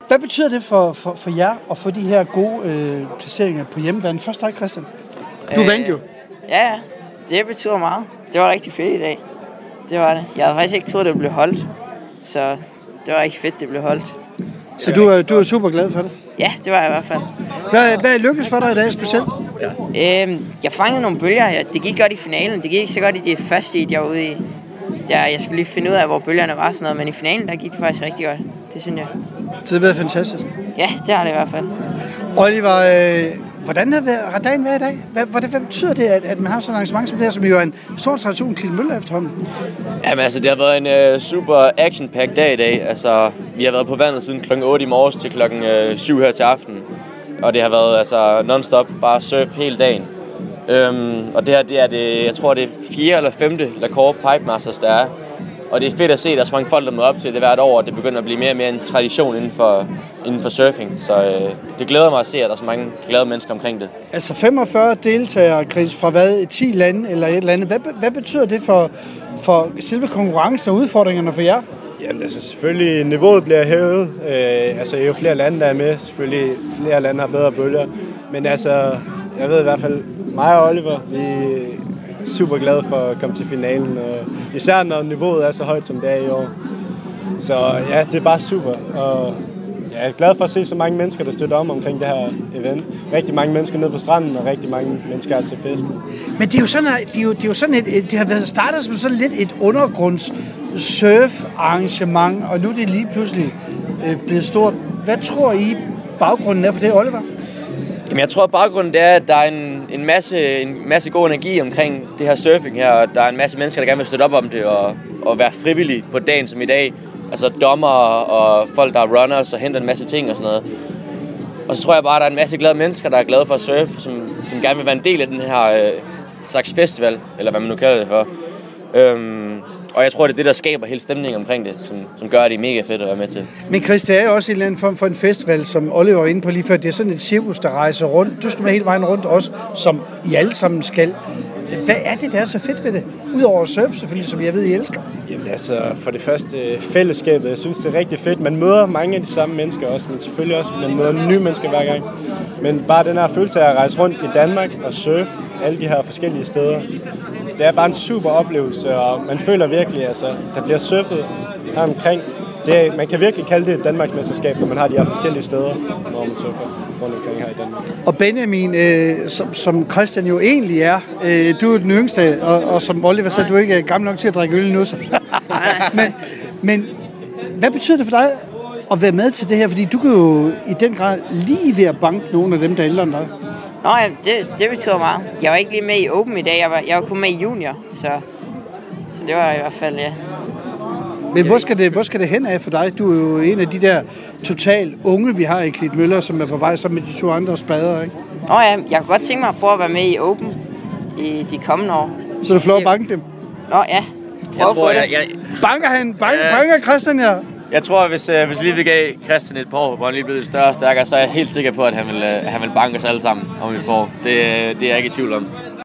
Hvad betyder det for jer at få de her gode placeringer på hjemmebane? Først dig, Christian. Du vandt jo. Ja, det betyder meget. Det var rigtig fedt i dag. Det var det. Jeg havde faktisk ikke troet, det blev holdt. Så det var rigtig fedt, det blev holdt. Så du er super glad for det? Ja, det var jeg i hvert fald. Hvad lykkedes for dig i dag specielt? Jeg fangede nogle bølger. Det gik godt i finalen. Det gik ikke så godt i det første, jeg var ude i. Jeg skulle lige finde ud af, hvor bølgerne var sådan noget. Men i finalen, der gik det faktisk rigtig godt. Det synes jeg. Så det har været fantastisk? Ja, det har det i hvert fald. Oliver, hvordan har dagen været i dag? Hvad betyder det, at man har sådan et arrangement som det her, som jo er en stor tradition i Klitmøller efterhånden? Jamen altså, det har været en super action-packed dag i dag. Altså, vi har været på vandet siden klokken 8 i morges til klokken 7 her til aften. Og det har været altså non-stop, bare surf hele dagen. Og det her, det er det, jeg tror det er 4. eller 5. La Cour Pipe Masters, der er. Og det er fedt at se, at der er så mange folk, der møder op til det hvert år, og det begynder at blive mere og mere en tradition inden for surfing. Så det glæder mig at se, at der er så mange glade mennesker omkring det. Altså 45 deltagere, Chris, fra hvad? 10 lande eller et eller andet. Hvad betyder det for selve konkurrencen og udfordringerne for jer? Jamen altså selvfølgelig, niveauet bliver hævet. Altså jo flere lande, der er med, selvfølgelig flere lande har bedre bølger. Men altså, jeg ved i hvert fald, mig og Oliver, vi er super glade for at komme til finalen. Og især når niveauet er så højt, som det er i år. Så ja, det er bare super. Og jeg er glad for at se så mange mennesker, der støtter omkring det her event. Rigtig mange mennesker nede på stranden, og rigtig mange mennesker er til festen. Men det er jo sådan, det har været startet som sådan lidt et undergrunds surf-arrangement, og nu er det lige pludselig blevet stort. Hvad tror I baggrunden er for det, Oliver? Jamen, jeg tror, at baggrunden er, at der er en masse god energi omkring det her surfing her, og der er en masse mennesker, der gerne vil støtte op om det og være frivillige på dagen som i dag. Altså dommer og folk, der er runners og henter en masse ting og sådan noget. Og så tror jeg bare, at der er en masse glade mennesker, der er glade for at surfe, som gerne vil være en del af den her slags festival, eller hvad man nu kalder det for. Og jeg tror, det er det, der skaber hele stemningen omkring det, som gør, at det er mega fedt at være med til. Men Chris, det er jo også en eller anden form for en festival, som Oliver var inde på lige før. Det er sådan et cirkus, der rejser rundt. Du skal med hele vejen rundt også, som I alle sammen skal. Hvad er det, der er så fedt ved det? Udover surf selvfølgelig, som jeg ved, I elsker. Jamen altså, for det første fællesskabet. Jeg synes, det er rigtig fedt. Man møder mange af de samme mennesker også, men selvfølgelig også, man møder nye mennesker hver gang. Men bare den her følelse af at rejse rundt i Danmark og surfe alle de her forskellige steder, det er bare en super oplevelse, og man føler virkelig, altså, der bliver surfet her omkring. Man kan virkelig kalde det et Danmarksmesterskab, når man har de her forskellige steder, hvor man surfer rundt omkring her i Danmark. Og Benjamin, som Christian jo egentlig er, du er den yngste, og som Oliver sagde, du er ikke gammel nok til at drikke øl nu. Så. men hvad betyder det for dig at være med til det her? Fordi du kan jo i den grad lige ved at banke nogle af dem, der er ældre end dig. Nå ja, det betyder meget. Jeg var ikke lige med i Open i dag, jeg var kun med i junior, så det var i hvert fald, ja. Men hvor skal det hen af for dig? Du er jo en af de der total unge, vi har i Klitmøller, som er på vej sammen med de 2 andre spader, ikke? Nå ja, jeg kunne godt tænke mig at prøve at være med i Open i de kommende år. Så du får lov at banke dem? Nå ja. Banker Christian her? Jeg tror, hvis lige vi gav Christian et par år, hvor han lige blev lidt større og stærkere, så er jeg helt sikker på, at han vil banke os alle sammen om et par år. Det er jeg ikke i tvivl om.